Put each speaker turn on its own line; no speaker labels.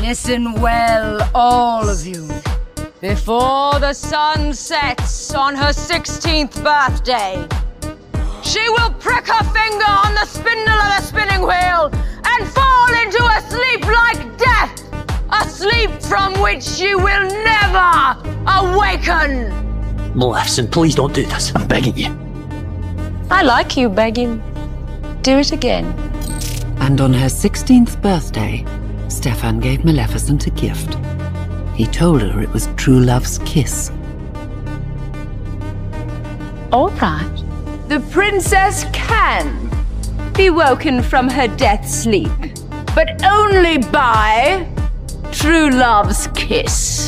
Listen well, all of you. Before the sun sets on her 16th birthday, she will prick her finger on the spindle of the spinning wheel and fall into a sleep like death, a sleep from which she will never awaken.
Maleficent, please don't do this. I'm begging you.
I like you begging. Do it again.
And on her 16th birthday, Stefan gave Maleficent a gift. He told her it was true love's kiss.
All right. The princess can be woken from her death sleep, but only by true love's kiss.